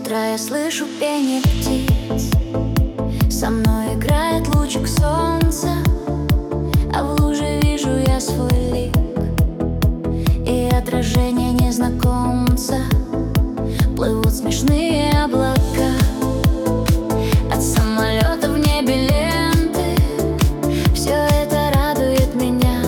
утра я слышу пение птиц. Со мной играет лучик солнца, а в луже вижу я свой лик и отражение незнакомца. Плывут смешные облака, от самолета в небе ленты. Все это радует меня,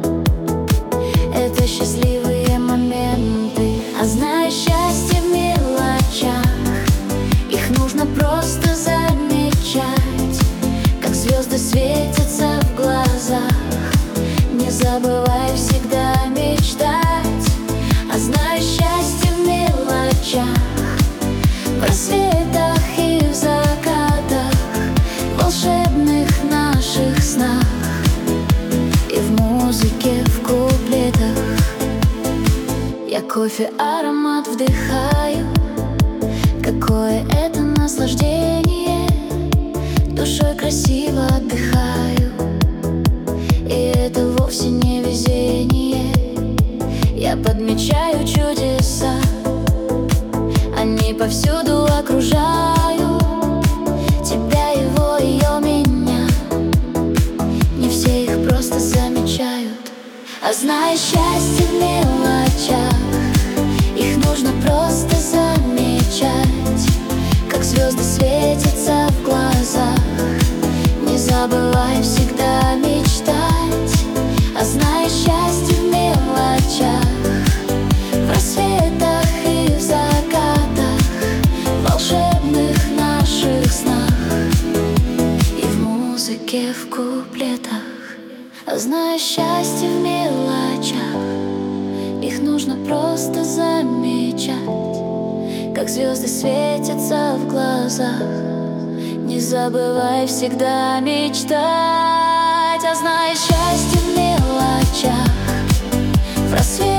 это счастливые моменты. А знаешь, счастье в мелочах, их нужно просто замечать, как звезды светятся в глазах. Не забывай всегда мечтать. А знаешь, счастье в мелочах, в рассветах и в закатах, в волшебных наших снах и в музыке, в куплетах. Я кофе аромат вдыхаю, какое это наслаждение. Душой красиво отдыхаю, и это вовсе не везение. Я подмечаю чудеса, они повсюду окружают тебя, его, ее, меня. Не все их просто замечают. А знаешь, счастье в мелочах, их нужно просто замечать, как звезды светятся в глазах. Не забывай всегда мечтать. А знаешь, счастье в мелочах, в рассветах и в закатах, в волшебных наших снах и в музыке, в куплетах. А знаешь, счастье в мелочах, их нужно просто замечать, как звезды светятся в глазах. Не забывай всегда мечтать. А знаешь, счастье в мелочах, в рассветах